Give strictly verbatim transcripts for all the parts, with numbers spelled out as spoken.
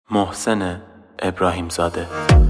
محسن ابراهیم زاده.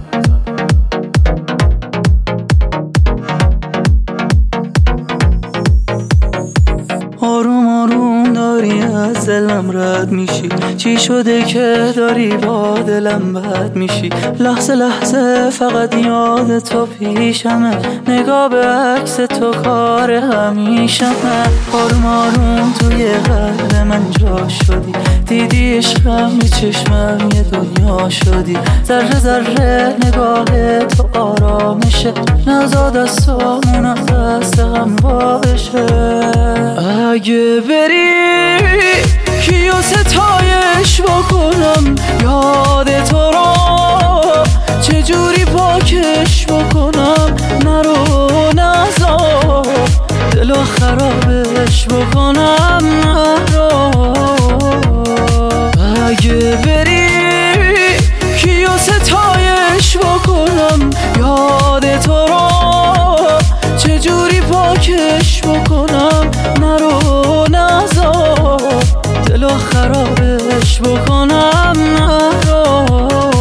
آروم آروم داری از دلم رد میشی، چی شده که داری با دلم بد میشی؟ لحظه لحظه فقط یاد تو پیشمه، نگاه به عکس تو کار همیشمه. آروم آروم توی قلب من جا شدی، دیدی عشقم به چشمم یه دنیا شدی. ذره ذره نگاه تو آرامشه، نزاد از سامون از دست غم وا بشه. اگه بری کیو ستایش بکنم، یاد تو رو چجوری پاکش بکنم؟ نرو نزار دلو خرابش بکنم، نرو. اگه بری کیو ستایش بکنم، یاد تو رو چجوری پاکش بکنم؟ نرو نزار دلو خرابش بکنم، نرو.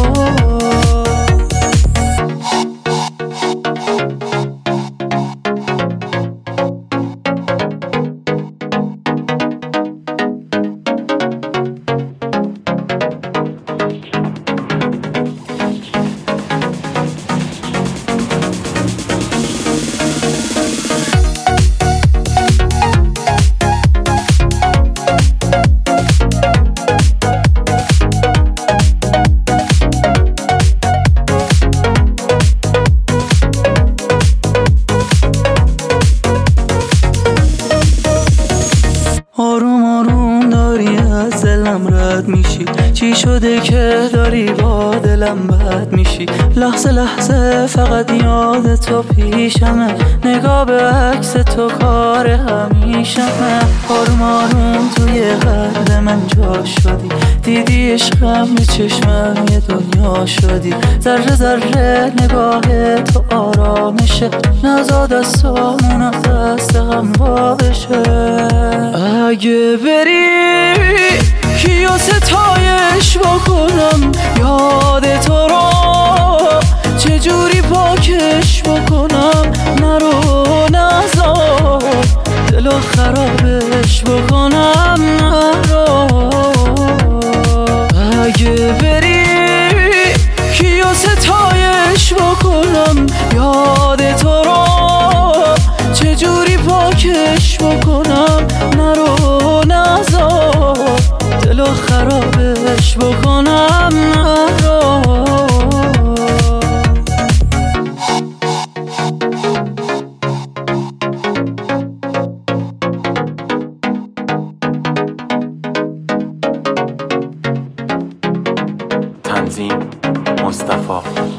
آروم آروم داری از دلم رد میشی، چی شده که داری با دلم بد میشی؟ لحظه لحظه فقط یاد تو پیشمه، نگاه به عکس تو کار همیشمه. آروم آروم توی قلب من جا شدی، دیدی عشقم به چشمم یه دنیا شدی. ذره ذره نگاه تو آرامشه، نزاد از سامون از دست غم وا بشه. اگه بری کیو ستایش بکنم، یاد تو رو چجوری پاکش بکنم؟ نرو نزار دلو خرابش بکنم، نرو. اگه بری کیو ستایش بکنم، یاد تو رو چجوری پاکش بکنم؟ نرو نزار دلو خرابش بکنم، نرو. تنظیم مصطفی